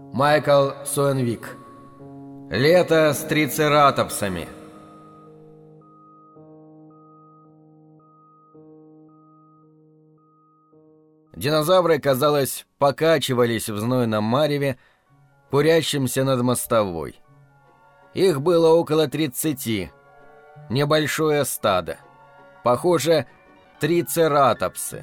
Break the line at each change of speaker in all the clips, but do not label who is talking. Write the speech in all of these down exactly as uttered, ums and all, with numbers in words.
Майкл Суэнвик. Лето с трицератопсами. Динозавры, казалось, покачивались в знойном мареве, курящемся над мостовой. Их было около тридцати. Небольшое стадо. Похоже, трицератопсы.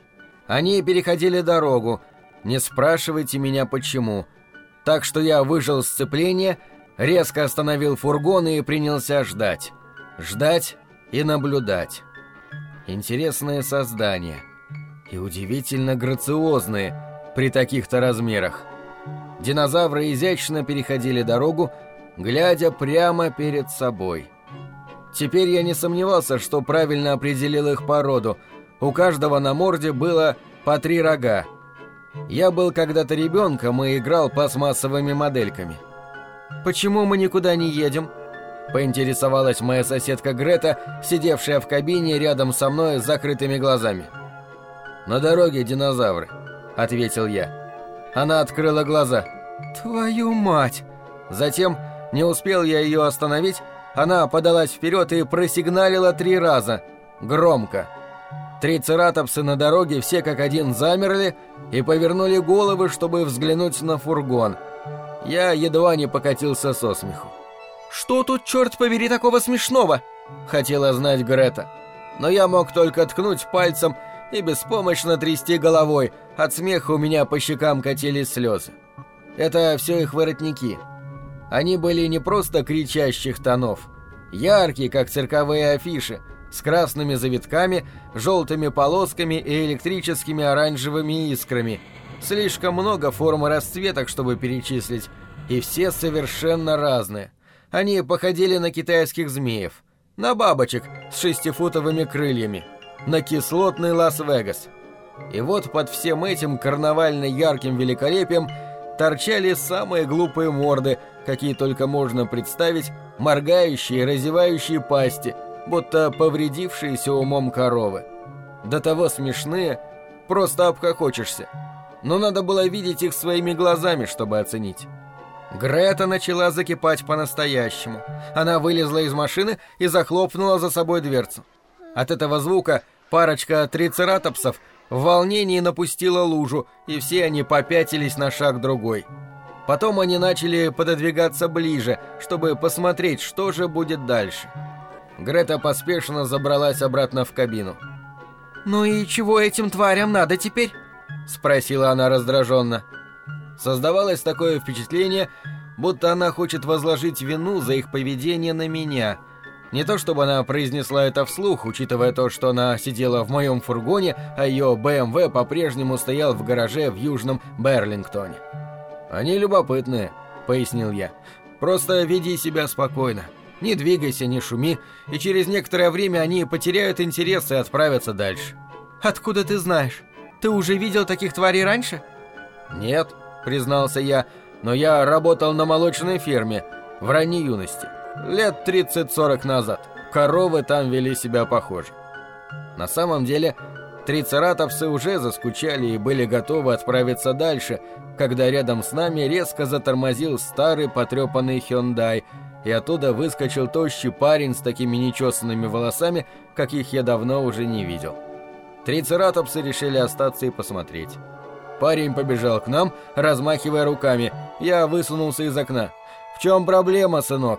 Они переходили дорогу, не спрашивайте меня почему. Так что я выжал сцепление, резко остановил фургон и принялся ждать. Ждать и наблюдать. Интересные создания. И удивительно грациозные при таких-то размерах. Динозавры изящно переходили дорогу, глядя прямо перед собой. Теперь я не сомневался, что правильно определил их породу. У каждого на морде было по три рога. Я был когда-то ребенком и играл пластмассовыми модельками. «Почему мы никуда не едем?» — поинтересовалась моя соседка Грета, сидевшая в кабине рядом со мной с закрытыми глазами. «На дороге динозавры», — ответил я. Она открыла глаза. «Твою мать!» Затем, не успел я ее остановить, она подалась вперед и просигналила три раза. Громко. Трицератопсы на дороге все как один замерли и повернули головы, чтобы взглянуть на фургон. Я едва не покатился со смеху. «Что тут, черт побери, такого смешного?» — хотела знать Грета. Но я мог только ткнуть пальцем и беспомощно трясти головой. От смеха у меня по щекам катились слезы. Это все их воротники. Они были не просто кричащих тонов. Яркие, как цирковые афиши, с красными завитками, желтыми полосками и электрическими оранжевыми искрами. Слишком много форм и расцветок, чтобы перечислить, и все совершенно разные. Они походили на китайских змеев, на бабочек с шестифутовыми крыльями, на кислотный Лас-Вегас. И вот под всем этим карнавально ярким великолепием торчали самые глупые морды, какие только можно представить, моргающие и разевающие пасти, будто повредившиеся умом коровы. До того смешные, просто обхохочешься. Но надо было видеть их своими глазами, чтобы оценить. Грета начала закипать по-настоящему. Она вылезла из машины и захлопнула за собой дверцу. От этого звука парочка трицератопсов в волнении напустила лужу, и все они попятились на шаг другой. Потом они начали пододвигаться ближе, чтобы посмотреть, что же будет дальше. Грета поспешно забралась обратно в кабину. «Ну и чего этим тварям надо теперь?» — спросила она раздраженно. Создавалось такое впечатление, будто она хочет возложить вину за их поведение на меня. Не то чтобы она произнесла это вслух, учитывая то, что она сидела в моем фургоне, а ее бэ эм вэ по-прежнему стоял в гараже в Южном Берлингтоне. «Они любопытные», — пояснил я. «Просто веди себя спокойно. Не двигайся, не шуми, и через некоторое время они потеряют интерес и отправятся дальше». «Откуда ты знаешь? Ты уже видел таких тварей раньше?» «Нет», — признался я, — «но я работал на молочной ферме в ранней юности, лет тридцать-сорок назад. Коровы там вели себя похоже». На самом деле, трицератопсы уже заскучали и были готовы отправиться дальше, когда рядом с нами резко затормозил старый потрепанный Hyundai, и оттуда выскочил тощий парень с такими нечесанными волосами, каких я давно уже не видел. Трицератопсы решили остаться и посмотреть. Парень побежал к нам, размахивая руками. Я высунулся из окна. «В чем проблема, сынок?»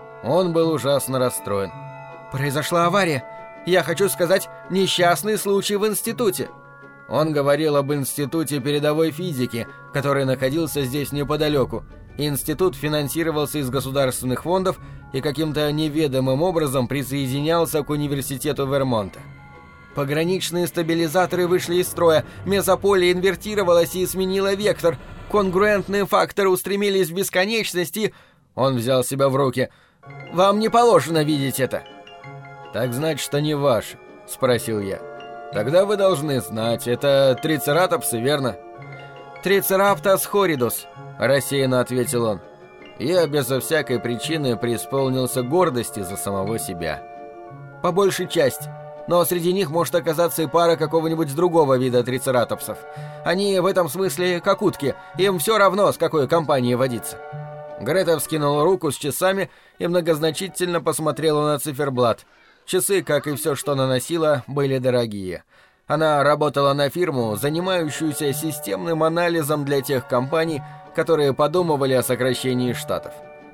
Он был ужасно расстроен. «Произошла авария. Я хочу сказать, несчастный случай в институте». Он говорил об институте передовой физики, который находился здесь неподалеку. Институт финансировался из государственных фондов и каким-то неведомым образом присоединялся к университету Вермонта. Пограничные стабилизаторы вышли из строя, мезополе инвертировалось и сменило вектор, конгруентные факторы устремились в бесконечность и... Он взял себя в руки. «Вам не положено видеть это». «Так значит, они ваши?» — спросил я. «Тогда вы должны знать, это трицератопсы, верно?» «Трицераптос хоридус», — рассеянно ответил он. Я безо всякой причины преисполнился гордости за самого себя. «По большей части. но среди них может оказаться и пара какого-нибудь другого вида трицератопсов. Они в этом смысле как утки, им все равно, с какой компанией водиться». Грета вскинула руку с часами и многозначительно посмотрела на циферблат. Часы, как и все, что она носила, были дорогие. Она работала на фирму, занимающуюся системным анализом для тех компаний, которые подумывали о сокращении штатов.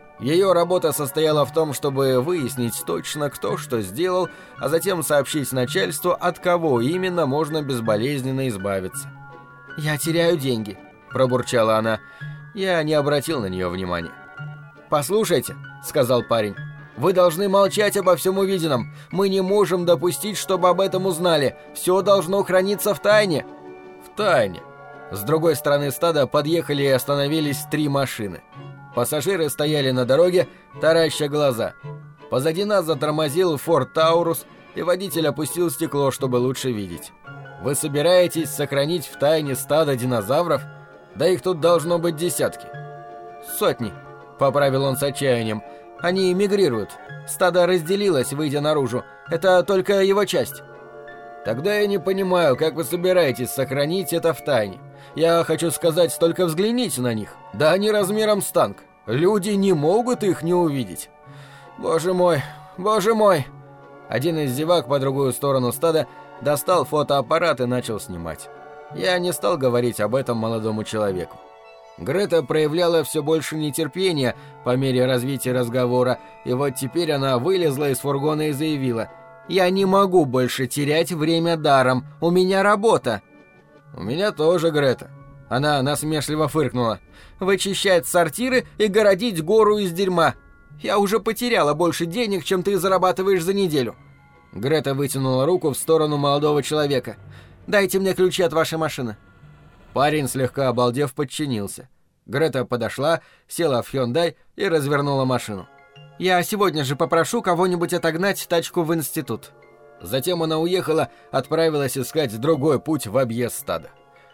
Ее работа состояла в том, чтобы выяснить точно, кто что сделал, а затем сообщить начальству, от кого именно можно безболезненно избавиться. «Я теряю деньги», — пробурчала она. Я не обратил на нее внимания. «Послушайте», — сказал парень, — «вы должны молчать обо всем увиденном. Мы не можем допустить, чтобы об этом узнали. Все должно храниться в тайне». «В тайне». С другой стороны стада подъехали и остановились три машины. Пассажиры стояли на дороге, тараща глаза. Позади нас затормозил Форд Таурус, и водитель опустил стекло, чтобы лучше видеть. «Вы собираетесь сохранить в тайне стадо динозавров? Да их тут должно быть десятки». «Сотни», — поправил он с отчаянием. «Они эмигрируют. Стадо разделилось, выйдя наружу. Это только его часть». «Тогда я не понимаю, как вы собираетесь сохранить это в тайне. Я хочу сказать, только взгляните на них. Да они размером с танк. Люди не могут их не увидеть». «Боже мой, боже мой!» Один из зевак по другую сторону стада достал фотоаппарат и начал снимать. Я не стал говорить об этом молодому человеку. Грета проявляла все больше нетерпения по мере развития разговора, и вот теперь она вылезла из фургона и заявила: «Я не могу больше терять время даром, у меня работа». «У меня тоже, Грета». Она насмешливо фыркнула. «Вычищать сортиры и городить гору из дерьма. Я уже потеряла больше денег, чем ты зарабатываешь за неделю». Грета вытянула руку в сторону молодого человека. «Дайте мне ключи от вашей машины». Парень, слегка обалдев, подчинился. Грета подошла, села в Hyundai и развернула машину. «Я сегодня же попрошу кого-нибудь отогнать тачку в институт». Затем она уехала, отправилась искать другой путь в объезд стада.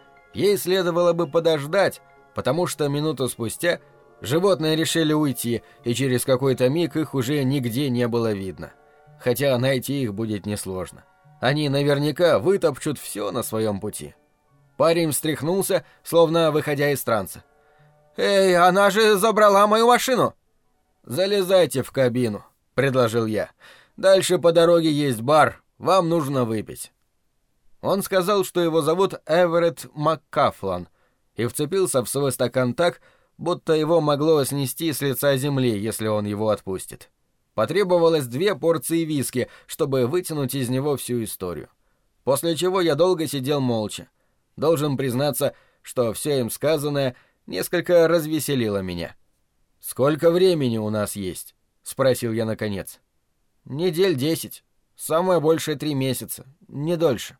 Ей следовало бы подождать, потому что минуту спустя животные решили уйти, и через какой-то миг их уже нигде не было видно. Хотя найти их будет несложно. Они наверняка вытопчут все на своем пути. Парень встряхнулся, словно выходя из транса. «Эй, она же забрала мою машину!» «Залезайте в кабину», — предложил я. «Дальше по дороге есть бар, вам нужно выпить». Он сказал, что его зовут Эверетт Маккафлан, и вцепился в свой стакан так, будто его могло снести с лица земли, если он его отпустит. Потребовалось две порции виски, чтобы вытянуть из него всю историю. После чего я долго сидел молча. Должен признаться, что все им сказанное несколько развеселило меня. «Сколько времени у нас есть?» — спросил я наконец. «Недель десять. Самое большее три месяца. Не дольше».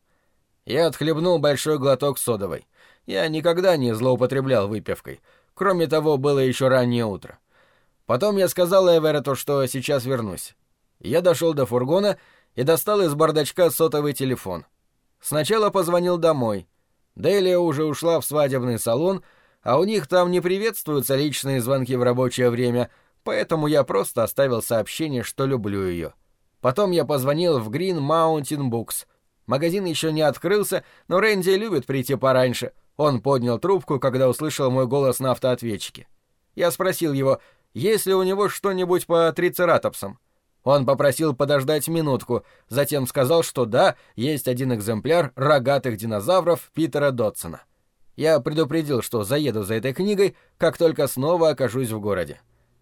Я отхлебнул большой глоток содовой. Я никогда не злоупотреблял выпивкой. Кроме того, было еще раннее утро. Потом я сказал Эверетту, что сейчас вернусь. Я дошел до фургона и достал из бардачка сотовый телефон. Сначала позвонил домой. Делия уже ушла в свадебный салон, а у них там не приветствуются личные звонки в рабочее время, поэтому я просто оставил сообщение, что люблю ее. Потом я позвонил в Green Mountain Books. Магазин еще не открылся, но Рэнди любит прийти пораньше. Он поднял трубку, когда услышал мой голос на автоответчике. Я спросил его, есть ли у него что-нибудь по трицератопсам. Он попросил подождать минутку, затем сказал, что да, есть один экземпляр рогатых динозавров Питера Дотсона. Я предупредил, что заеду за этой книгой, как только снова окажусь в городе.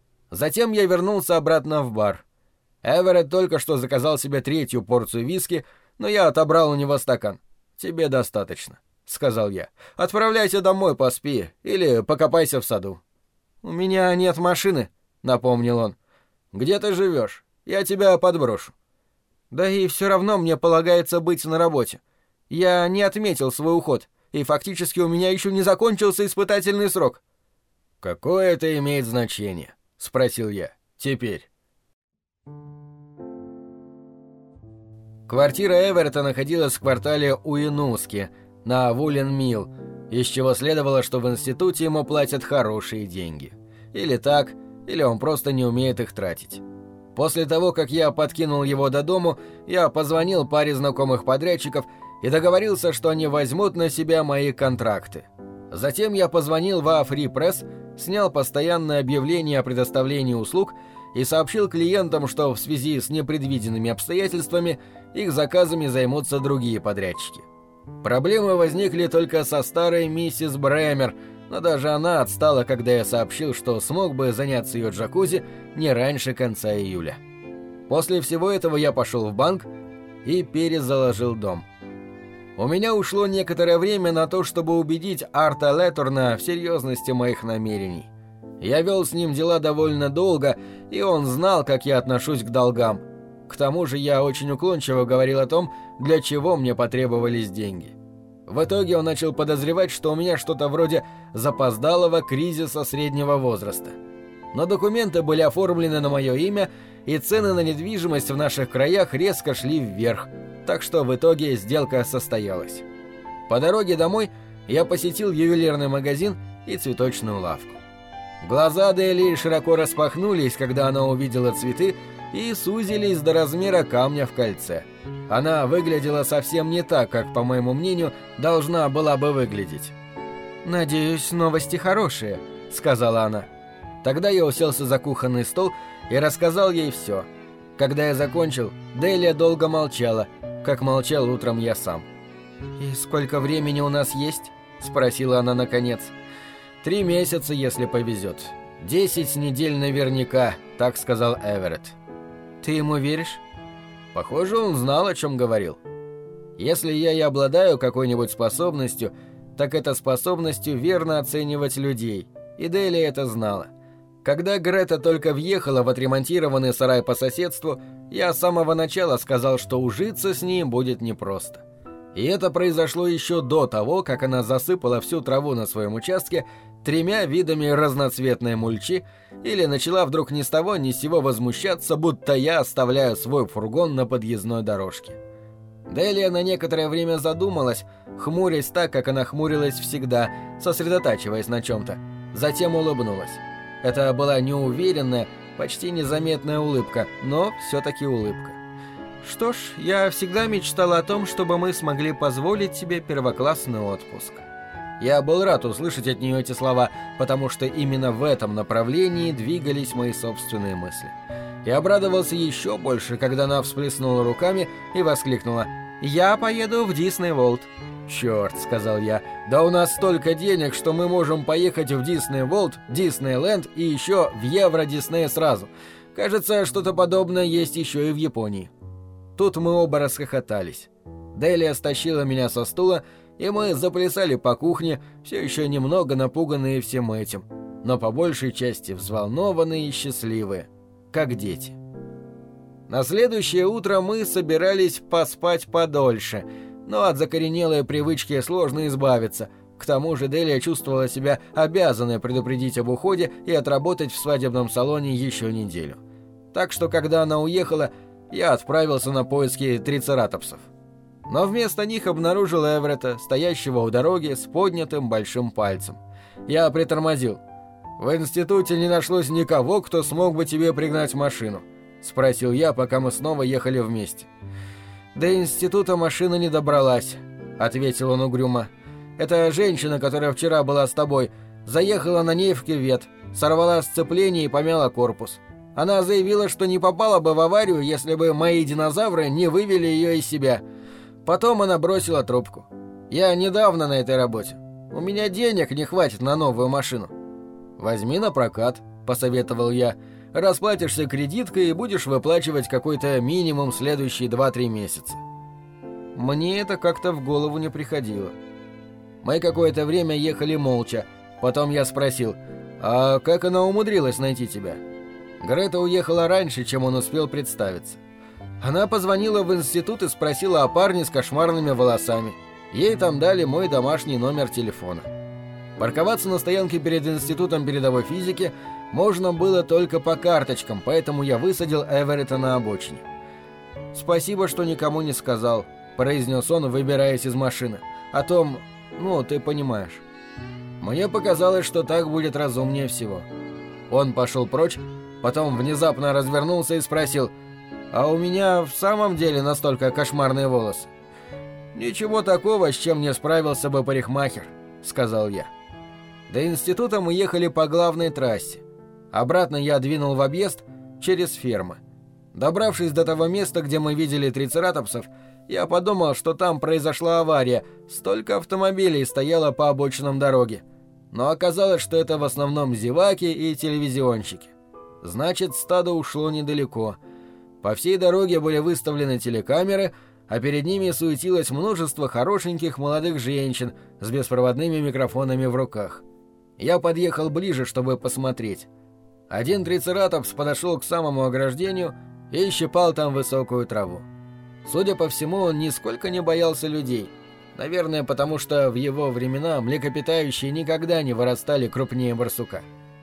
Затем я вернулся обратно в бар. Эверетт только что заказал себе третью порцию виски, но я отобрал у него стакан. «Тебе достаточно», — сказал я. «Отправляйся домой, поспи, или покопайся в саду». «У меня нет машины», — напомнил он. «Где ты живешь? Я тебя подброшу». «Да и все равно мне полагается быть на работе. Я не отметил свой уход, и фактически у меня еще не закончился испытательный срок». «Какое это имеет значение?» — спросил я. «Теперь». Квартира Эверетта находилась в квартале Уинуски, на Вулен-Милл, из чего следовало, что в институте ему платят хорошие деньги. Или так, или он просто не умеет их тратить. После того, как я подкинул его до дому, я позвонил паре знакомых подрядчиков и договорился, что они возьмут на себя мои контракты. Затем я позвонил во Free Press, снял постоянное объявление о предоставлении услуг и сообщил клиентам, что в связи с непредвиденными обстоятельствами их заказами займутся другие подрядчики. Проблемы возникли только со старой миссис Брэмер, но даже она отстала, когда я сообщил, что смог бы заняться ее джакузи не раньше конца июля. После всего этого я пошел в банк и перезаложил дом. У меня ушло некоторое время на то, чтобы убедить Арта Летурна в серьезности моих намерений. Я вел с ним дела довольно долго, и он знал, как я отношусь к долгам. К тому же я очень уклончиво говорил о том, для чего мне потребовались деньги. В итоге он начал подозревать, что у меня что-то вроде запоздалого кризиса среднего возраста. Но документы были оформлены на мое имя, и цены на недвижимость в наших краях резко шли вверх, так что в итоге сделка состоялась. По дороге домой я посетил ювелирный магазин и цветочную лавку. Глаза Дели широко распахнулись, когда она увидела цветы, и сузились до размера камня в кольце. Она выглядела совсем не так, как, по моему мнению, должна была бы выглядеть. «Надеюсь, новости хорошие», — сказала она. Тогда я уселся за кухонный стол и рассказал ей все. Когда я закончил, Делия долго молчала, как молчал утром я сам. «И сколько времени у нас есть?» — спросила она наконец. «Три месяца, если повезет. Десять недель наверняка», — так сказал Эверетт. «Ты ему веришь?» Похоже, он знал, о чем говорил. Если я и обладаю какой-нибудь способностью, так это способностью верно оценивать людей, и Делия это знала. Когда Грета только въехала в отремонтированный сарай по соседству, я с самого начала сказал, что ужиться с ней будет непросто. И это произошло еще до того, как она засыпала всю траву на своем участке тремя видами разноцветной мульчи или начала вдруг ни с того ни с сего возмущаться, будто я оставляю свой фургон на подъездной дорожке. Делия на некоторое время задумалась, хмурясь так, как она хмурилась всегда, сосредотачиваясь на чем-то. Затем улыбнулась. Это была неуверенная, почти незаметная улыбка, но все-таки улыбка. «Что ж, я всегда мечтала о том, чтобы мы смогли позволить себе первоклассный отпуск». Я был рад услышать от нее эти слова, потому что именно в этом направлении двигались мои собственные мысли. Я обрадовался еще больше, когда она всплеснула руками и воскликнула: «Я поеду в Дисней Ворлд». «Черт», — сказал я, — «да у нас столько денег, что мы можем поехать в Дисней Ворлд, Диснейленд и еще в Евро Дисней сразу. Кажется, что-то подобное есть еще и в Японии». Тут мы оба расхохотались. Делия стащила меня со стула, и мы заплясали по кухне, все еще немного напуганные всем этим, но по большей части взволнованные и счастливые, как дети. На следующее утро мы собирались поспать подольше, но от закоренелой привычки сложно избавиться. К тому же Делия чувствовала себя обязанной предупредить об уходе и отработать в свадебном салоне еще неделю. Так что, когда она уехала, я отправился на поиски трицератопсов. Но вместо них обнаружил Эверетта, стоящего у дороги с поднятым большим пальцем. Я притормозил. «В институте не нашлось никого, кто смог бы тебе пригнать машину?» — спросил я, пока мы снова ехали вместе. «До института машина не добралась», — ответил он угрюмо. «Эта женщина, которая вчера была с тобой, заехала на ней в кювет, сорвала сцепление и помяла корпус. Она заявила, что не попала бы в аварию, если бы мои динозавры не вывели ее из себя. Потом она бросила трубку. Я недавно на этой работе. У меня денег не хватит на новую машину». «Возьми на прокат», — посоветовал я. «Расплатишься кредиткой и будешь выплачивать какой-то минимум следующие два-три месяца». Мне это как-то в голову не приходило. Мы какое-то время ехали молча. Потом я спросил: «А как она умудрилась найти тебя?» Грета уехала раньше, чем он успел представиться. Она позвонила в институт и спросила о парне с кошмарными волосами. Ей там дали мой домашний номер телефона. Парковаться на стоянке перед институтом передовой физики можно было только по карточкам, поэтому я высадил Эверетта на обочине. «Спасибо, что никому не сказал», — произнес он, выбираясь из машины. «О том, ну, ты понимаешь». Мне показалось, что так будет разумнее всего. Он пошел прочь, Потом внезапно развернулся и спросил: «А у меня в самом деле настолько кошмарные волосы?» «Ничего такого, с чем не справился бы парикмахер», — сказал я. До института мы ехали по главной трассе. Обратно я двинул в объезд через фермы. Добравшись до того места, где мы видели трицератопсов, я подумал, что там произошла авария, столько автомобилей стояло по обочинам дороги. Но оказалось, что это в основном зеваки и телевизионщики. Значит, стадо ушло недалеко. По всей дороге были выставлены телекамеры, а перед ними суетилось множество хорошеньких молодых женщин с беспроводными микрофонами в руках. Я подъехал ближе, чтобы посмотреть. Один трицератопс подошел к самому ограждению и щипал там высокую траву. Судя по всему, он нисколько не боялся людей. Наверное, потому что в его времена млекопитающие никогда не вырастали крупнее барсука.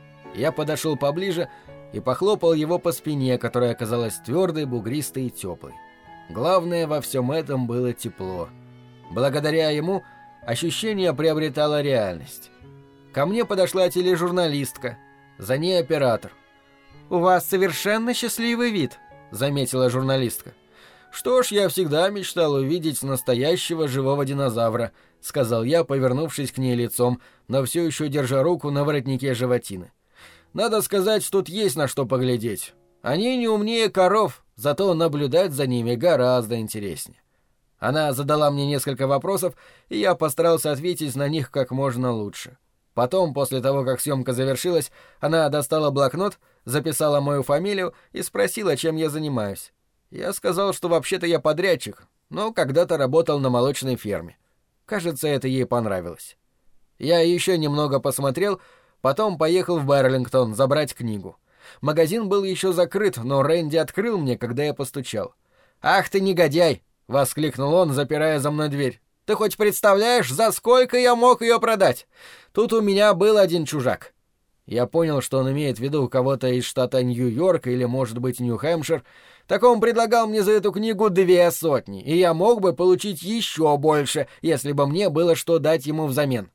Я подошел поближе и похлопал его по спине, которая оказалась твердой, бугристой и теплой. Главное во всем этом было тепло. Благодаря ему ощущение приобретало реальность. Ко мне подошла тележурналистка, за ней оператор. «У вас совершенно счастливый вид», — заметила журналистка. «Что ж, я всегда мечтал увидеть настоящего живого динозавра», — сказал я, повернувшись к ней лицом, но все еще держа руку на воротнике животины. «Надо сказать, тут есть на что поглядеть. Они не умнее коров, зато наблюдать за ними гораздо интереснее». Она задала мне несколько вопросов, и я постарался ответить на них как можно лучше. Потом, после того, как съемка завершилась, она достала блокнот, записала мою фамилию и спросила, чем я занимаюсь. Я сказал, что вообще-то я подрядчик, но когда-то работал на молочной ферме. Кажется, это ей понравилось. Я еще немного посмотрел, потом поехал в Берлингтон забрать книгу. Магазин был еще закрыт, но Рэнди открыл мне, когда я постучал. «Ах ты негодяй!» — воскликнул он, запирая за мной дверь. «Ты хоть представляешь, за сколько я мог ее продать? Тут у меня был один чужак». Я понял, что он имеет в виду кого-то из штата Нью-Йорк или, может быть, Нью-Хэмпшир. Так он предлагал мне за эту книгу две сотни, и я мог бы получить еще больше, если бы мне было что дать ему взамен.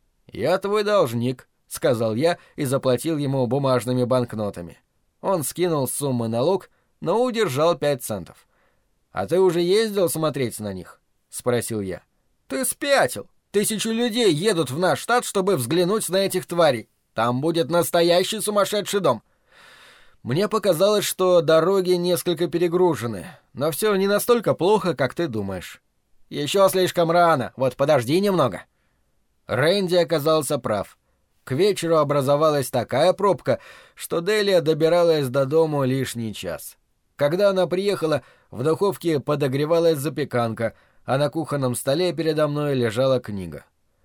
«Я твой должник», — сказал я и заплатил ему бумажными банкнотами. Он скинул суммы налог, но удержал пять центов. «А ты уже ездил смотреть на них?» — спросил я. «Ты спятил! Тысячи людей едут в наш штат, чтобы взглянуть на этих тварей. Там будет настоящий сумасшедший дом». Мне показалось, что дороги несколько перегружены, но все не настолько плохо, как ты думаешь. Еще слишком рано, вот подожди немного. Рэнди оказался прав. К вечеру образовалась такая пробка, что Делия добиралась до дому лишний час. Когда она приехала, в духовке подогревалась запеканка, а на кухонном столе передо мной лежала книга.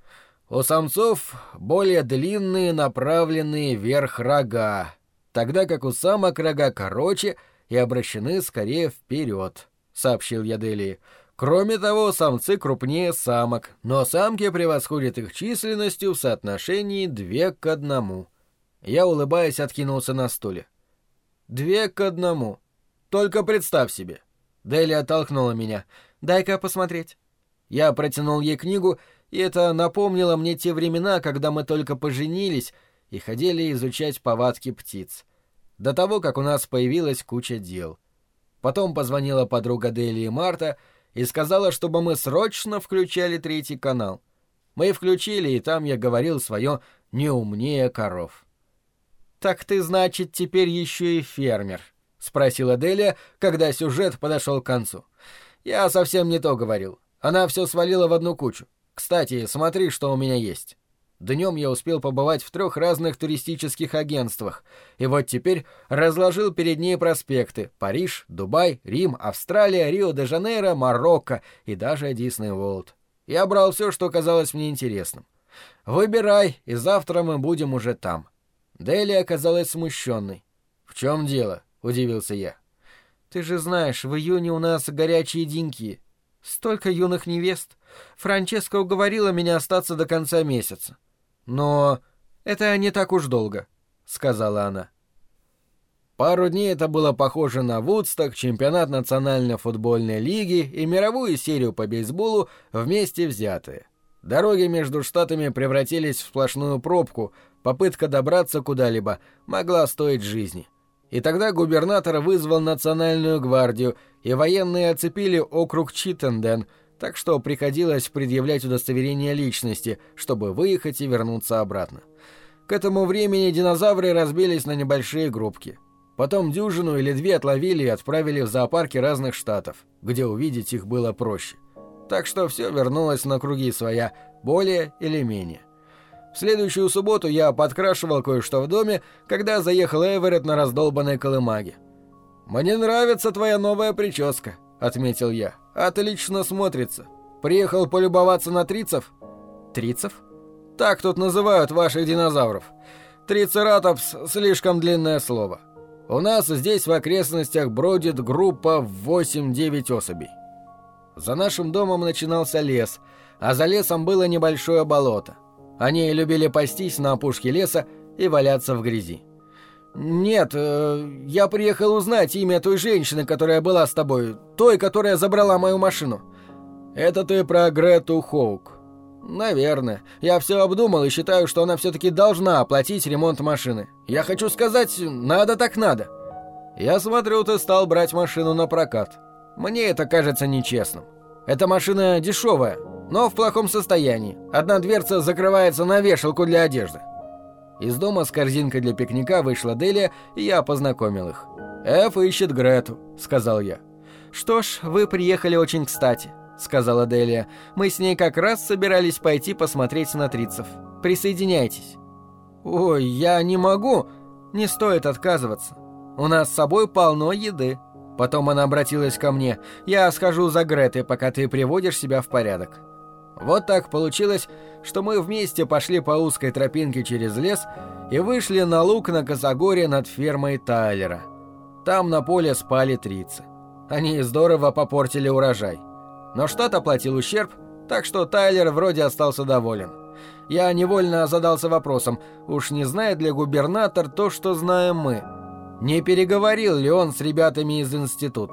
У самцов более длинные направленные вверх рога, тогда как у самок рога короче и обращены скорее вперед, — сообщил я Делии. Кроме того, самцы крупнее самок, но самки превосходят их численностью в соотношении две к одному. Я, улыбаясь, откинулся на стуле. Две к одному. Только представь себе. Делия оттолкнула меня. «Дай-ка посмотреть». Я протянул ей книгу, и это напомнило мне те времена, когда мы только поженились и ходили изучать повадки птиц. До того, как у нас появилась куча дел. Потом позвонила подруга Делии Марта и сказала, чтобы мы срочно включали третий канал. Мы включили, и там я говорил свое «не умнее коров». «Так ты, значит, теперь еще и фермер?» — спросила Делия, когда сюжет подошел к концу. «Я совсем не то говорил. Она все свалила в одну кучу. Кстати, смотри, что у меня есть». Днем я успел побывать в трех разных туристических агентствах, и вот теперь разложил перед ней проспекты: Париж, Дубай, Рим, Австралия, Рио-де-Жанейро, Марокко и даже Дисней Уорлд. Я брал все, что казалось мне интересным. «Выбирай, и завтра мы будем уже там». Делия оказалась смущенной. «В чем дело?» — удивился я. «Ты же знаешь, в июне у нас горячие деньки. Столько юных невест. Франческа уговорила меня остаться до конца месяца». «Но это не так уж долго», — сказала она. Пару дней это было похоже на Вудсток, чемпионат национальной футбольной лиги и мировую серию по бейсболу вместе взятые. Дороги между штатами превратились в сплошную пробку, попытка добраться куда-либо могла стоить жизни. И тогда губернатор вызвал национальную гвардию, и военные оцепили округ Читтенден, так что приходилось предъявлять удостоверение личности, чтобы выехать и вернуться обратно. К этому времени динозавры разбились на небольшие группки. Потом дюжину или две отловили и отправили в зоопарки разных штатов, где увидеть их было проще. Так что все вернулось на круги своя, более или менее. В следующую субботу я подкрашивал кое-что в доме, когда заехал Эверетт на раздолбанной колымаге. «Мне нравится твоя новая прическа», — отметил я. «Отлично смотрится. Приехал полюбоваться на трицев?» «Трицев?» «Так тут называют ваших динозавров. Трицератопс — слишком длинное слово. У нас здесь в окрестностях бродит группа в восемь-девять особей». За нашим домом начинался лес, а за лесом было небольшое болото. Они любили пастись на опушке леса и валяться в грязи. «Нет, э, я приехал узнать имя той женщины, которая была с тобой, той, которая забрала мою машину». «Это ты про Грету Хоук?» «Наверное. Я все обдумал и считаю, что она все-таки должна оплатить ремонт машины. Я хочу сказать, надо так надо». «Я смотрю, ты стал брать машину на прокат. Мне это кажется нечестным. Эта машина дешевая, но в плохом состоянии. Одна дверца закрывается на вешалку для одежды». Из дома с корзинкой для пикника вышла Делия, и я познакомил их. «Эф ищет Грету», — сказал я. «Что ж, вы приехали очень кстати», — сказала Делия. «Мы с ней как раз собирались пойти посмотреть на трицев. Присоединяйтесь». «Ой, я не могу. Не стоит отказываться. У нас с собой полно еды». Потом она обратилась ко мне. «Я схожу за Гретой, пока ты приводишь себя в порядок». Вот так получилось, что мы вместе пошли по узкой тропинке через лес и вышли на луг на косогоре над фермой Тайлера. Там на поле спали трицы. Они здорово попортили урожай. Но штат оплатил ущерб, так что Тайлер вроде остался доволен. Я невольно задался вопросом, уж не знает ли губернатор то, что знаем мы? Не переговорил ли он с ребятами из института?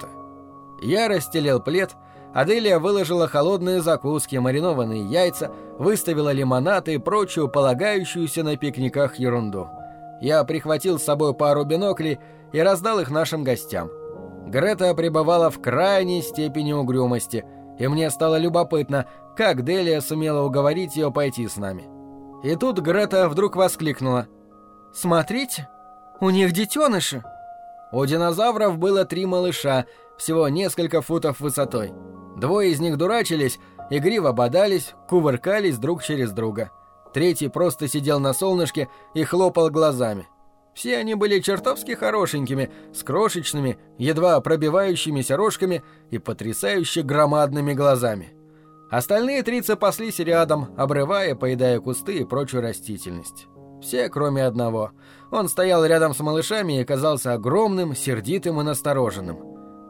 Я расстелил плед, Аделия выложила холодные закуски, маринованные яйца, выставила лимонад и прочую полагающуюся на пикниках ерунду. Я прихватил с собой пару биноклей и раздал их нашим гостям. Грета пребывала в крайней степени угрюмости, и мне стало любопытно, как Делия сумела уговорить ее пойти с нами. И тут Грета вдруг воскликнула: «Смотрите, у них детеныши!» У динозавров было три малыша, всего несколько футов высотой. Двое из них дурачились, игриво бодались, кувыркались друг через друга. Третий просто сидел на солнышке и хлопал глазами. Все они были чертовски хорошенькими, с крошечными, едва пробивающимися рожками и потрясающе громадными глазами. Остальные трицы паслись рядом, обрывая, поедая кусты и прочую растительность. Все, кроме одного. Он стоял рядом с малышами и казался огромным, сердитым и настороженным.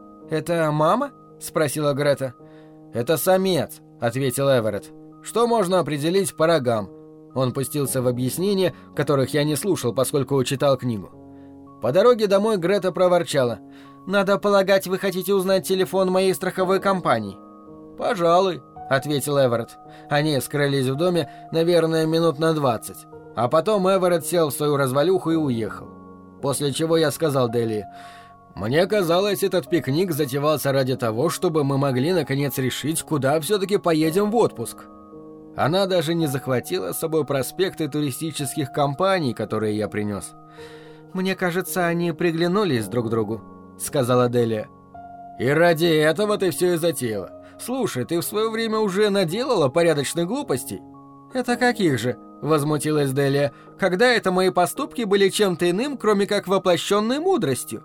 «Это мама?» — спросила Грета. «Это самец», — ответил Эверетт. «Что можно определить по рогам?» Он пустился в объяснения, которых я не слушал, поскольку читал книгу. По дороге домой Грета проворчала: «Надо полагать, вы хотите узнать телефон моей страховой компании?» «Пожалуй», — ответил Эверетт. Они скрылись в доме, наверное, минут на двадцать. А потом Эверетт сел в свою развалюху и уехал. После чего я сказал Делии: «Мне казалось, этот пикник затевался ради того, чтобы мы могли наконец решить, куда все-таки поедем в отпуск». Она даже не захватила с собой проспекты туристических компаний, которые я принес. «Мне кажется, они приглянулись друг другу», — сказала Делия. «И ради этого ты все и затеяла. Слушай, ты в свое время уже наделала порядочных глупостей». «Это каких же?» — возмутилась Делия. «Когда это мои поступки были чем-то иным, кроме как воплощенной мудростью?»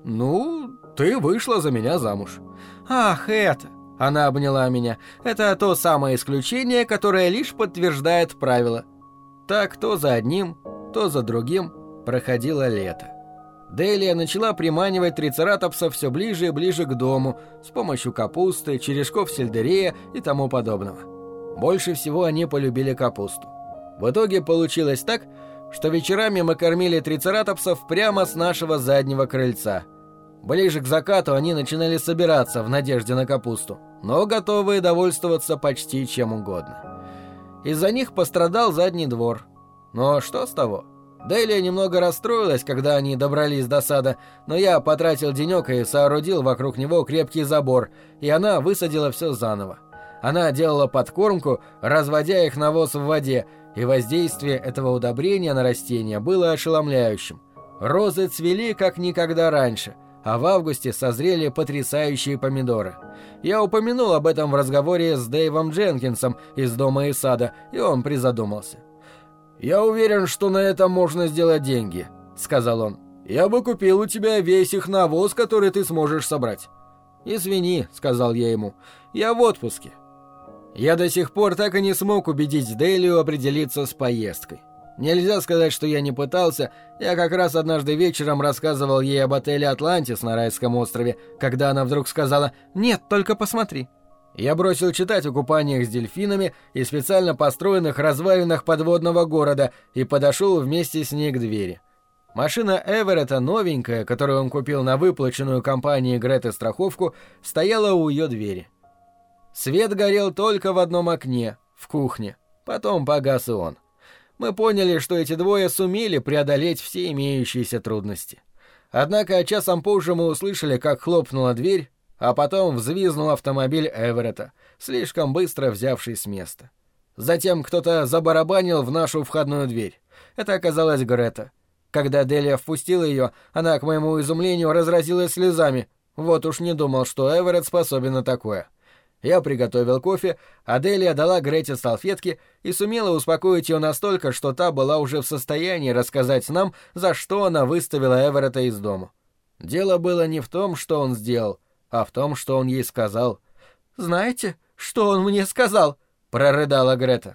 «Ну, ты вышла за меня замуж». «Ах, это...» — она обняла меня. «Это то самое исключение, которое лишь подтверждает правило». Так то за одним, то за другим проходило лето. Делия начала приманивать трицератопсов все ближе и ближе к дому с помощью капусты, черешков сельдерея и тому подобного. Больше всего они полюбили капусту. В итоге получилось так, что вечерами мы кормили трицератопсов прямо с нашего заднего крыльца. Ближе к закату они начинали собираться в надежде на капусту, но готовые довольствоваться почти чем угодно. Из-за них пострадал задний двор. Но что с того? Делия немного расстроилась, когда они добрались до сада, но я потратил денек и соорудил вокруг него крепкий забор, и она высадила все заново. Она делала подкормку, разводя их навоз в воде, и воздействие этого удобрения на растения было ошеломляющим. Розы цвели как никогда раньше, а в августе созрели потрясающие помидоры. Я упомянул об этом в разговоре с Дэйвом Дженкинсом из дома и сада, и он призадумался. «Я уверен, что на этом можно сделать деньги», — сказал он. «Я бы купил у тебя весь их навоз, который ты сможешь собрать». «Извини», — сказал я ему, — «я в отпуске». Я до сих пор так и не смог убедить Делию определиться с поездкой. Нельзя сказать, что я не пытался, я как раз однажды вечером рассказывал ей об отеле «Атлантис» на райском острове, когда она вдруг сказала «Нет, только посмотри». Я бросил читать о купаниях с дельфинами и специально построенных развалинах подводного города и подошел вместе с ней к двери. Машина Эверетта, новенькая, которую он купил на выплаченную компанией Греты страховку, стояла у ее двери. Свет горел только в одном окне, в кухне. Потом погас и он. Мы поняли, что эти двое сумели преодолеть все имеющиеся трудности. Однако часом позже мы услышали, как хлопнула дверь, а потом взвизнул автомобиль Эверетта, слишком быстро взявший с места. Затем кто-то забарабанил в нашу входную дверь. Это оказалась Грета. Когда Делия впустила ее, она, к моему изумлению, разразилась слезами. Вот уж не думал, что Эверетт способен на такое. Я приготовил кофе, а Делия дала Грете салфетки и сумела успокоить ее настолько, что та была уже в состоянии рассказать нам, за что она выставила Эверетта из дома. Дело было не в том, что он сделал, а в том, что он ей сказал. «Знаете, что он мне сказал?» — прорыдала Грета.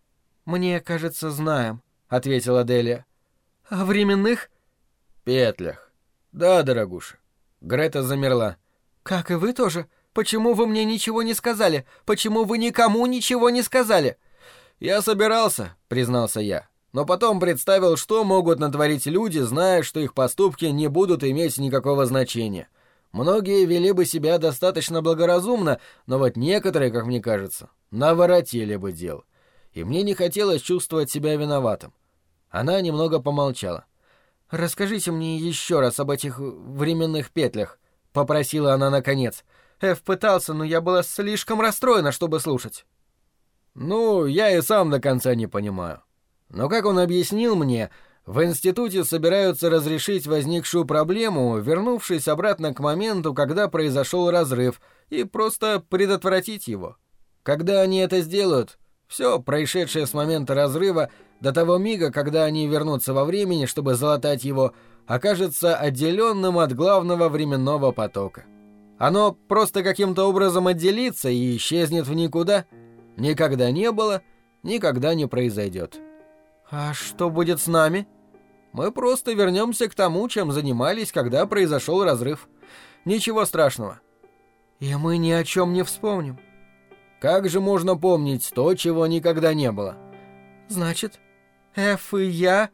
«Мне кажется, знаем», — ответила Делия. «О временных?» «Петлях. Да, дорогуша». Грета замерла. «Как и вы тоже? Почему вы мне ничего не сказали? Почему вы никому ничего не сказали?» «Я собирался», — признался я, «но потом представил, что могут натворить люди, зная, что их поступки не будут иметь никакого значения. Многие вели бы себя достаточно благоразумно, но вот некоторые, как мне кажется, наворотили бы дел. И мне не хотелось чувствовать себя виноватым». Она немного помолчала. «Расскажите мне еще раз об этих временных петлях», — попросила она наконец. Эф пытался, но я была слишком расстроена, чтобы слушать. «Ну, я и сам до конца не понимаю. Но, как он объяснил мне, в институте собираются разрешить возникшую проблему, вернувшись обратно к моменту, когда произошел разрыв, и просто предотвратить его. Когда они это сделают, все, происшедшее с момента разрыва, до того мига, когда они вернутся во времени, чтобы залатать его, окажется отделенным от главного временного потока. Оно просто каким-то образом отделится и исчезнет в никуда. Никогда не было, никогда не произойдет». «А что будет с нами?» «Мы просто вернемся к тому, чем занимались, когда произошел разрыв. Ничего страшного». «И мы ни о чем не вспомним». «Как же можно помнить то, чего никогда не было?» «Значит, Эф и я...»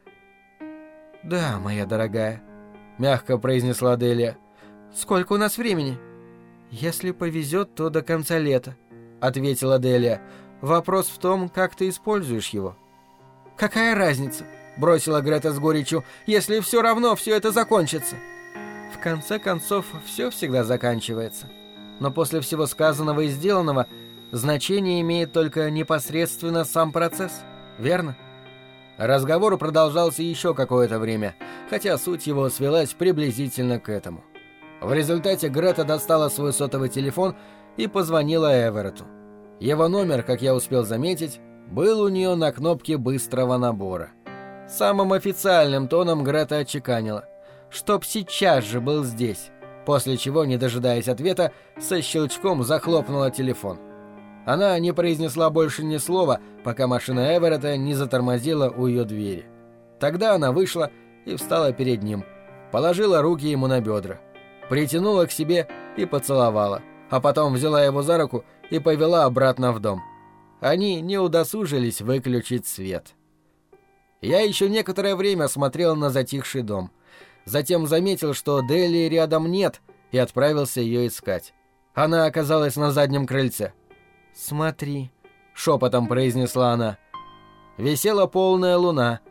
«Да, моя дорогая», — мягко произнесла Делия. «Сколько у нас времени?» «Если повезет, то до конца лета», — ответила Делия. «Вопрос в том, как ты используешь его». «Какая разница?» — бросила Грета с горечью. «Если все равно все это закончится». В конце концов, все всегда заканчивается. Но после всего сказанного и сделанного значение имеет только непосредственно сам процесс, верно? Разговор продолжался еще какое-то время, хотя суть его свелась приблизительно к этому. В результате Грета достала свой сотовый телефон и позвонила Эверетту. Его номер, как я успел заметить, был у нее на кнопке быстрого набора. Самым официальным тоном Грета отчеканила: «Чтоб сейчас же был здесь», после чего, не дожидаясь ответа, со щелчком захлопнула телефон. Она не произнесла больше ни слова, пока машина Эверетта не затормозила у ее двери. Тогда она вышла и встала перед ним, положила руки ему на бедра, притянула к себе и поцеловала, а потом взяла его за руку и повела обратно в дом. Они не удосужились выключить свет. Я еще некоторое время смотрел на затихший дом. Затем заметил, что Делии рядом нет, и отправился ее искать. Она оказалась на заднем крыльце. «Смотри», — шепотом произнесла она. Висела полная луна.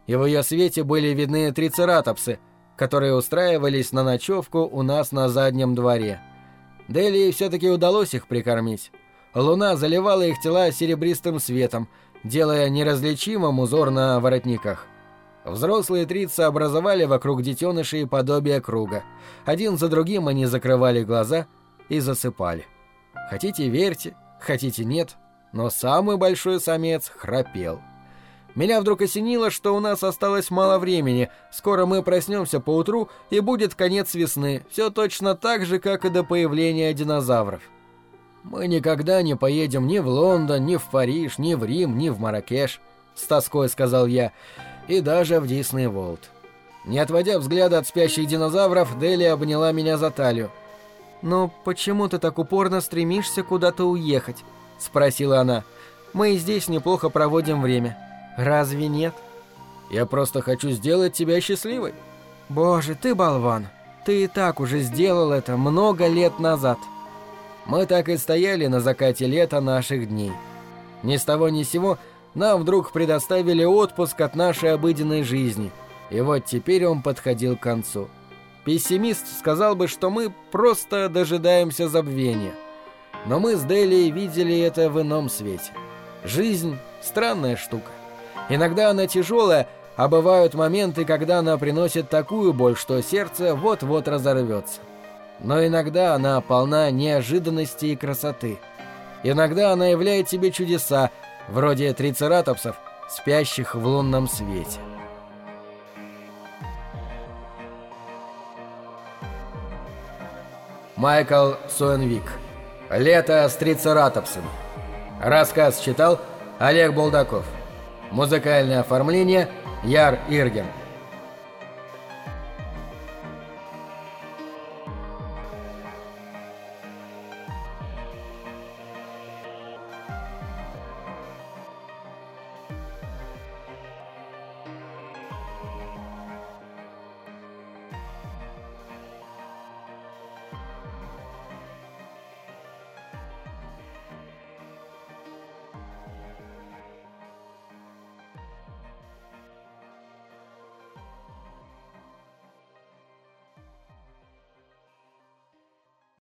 и в ее свете были видны трицератопсы, которые устраивались на ночевку у нас на заднем дворе. Делии все-таки удалось их прикормить. Луна заливала их тела серебристым светом, делая неразличимым узор на воротниках. Взрослые трицы образовали вокруг детенышей подобие круга. Один за другим они закрывали глаза и засыпали. Хотите верьте, хотите нет, но самый большой самец храпел. Меня вдруг осенило, что у нас осталось мало времени, скоро мы проснемся поутру и будет конец весны, все точно так же, как и до появления динозавров. Мы никогда не поедем ни в Лондон, ни в Париж, ни в Рим, ни в Марракеш, с тоской сказал я, и даже в Дисней Ворлд. Не отводя взгляда от спящих динозавров, Дели обняла меня за талию. «Но почему ты так упорно стремишься куда-то уехать?» — спросила она. «Мы и здесь неплохо проводим время. Разве нет?» «Я просто хочу сделать тебя счастливой». «Боже, ты болван. Ты и так уже сделал это много лет назад». Мы так и стояли на закате лета наших дней. Ни с того ни с сего нам вдруг предоставили отпуск от нашей обыденной жизни, и вот теперь он подходил к концу. Пессимист сказал бы, что мы просто дожидаемся забвения. Но мы с Делией видели это в ином свете. Жизнь — странная штука. Иногда она тяжелая, а бывают моменты, когда она приносит такую боль, что сердце вот-вот разорвется. Но иногда она полна неожиданности и красоты. Иногда она являет себе чудеса, вроде трицератопсов, спящих в лунном свете. Майкл Суэнвик. «Лето с трицератопсами». Рассказ читал Олег Булдаков. Музыкальное оформление Яр Ирген.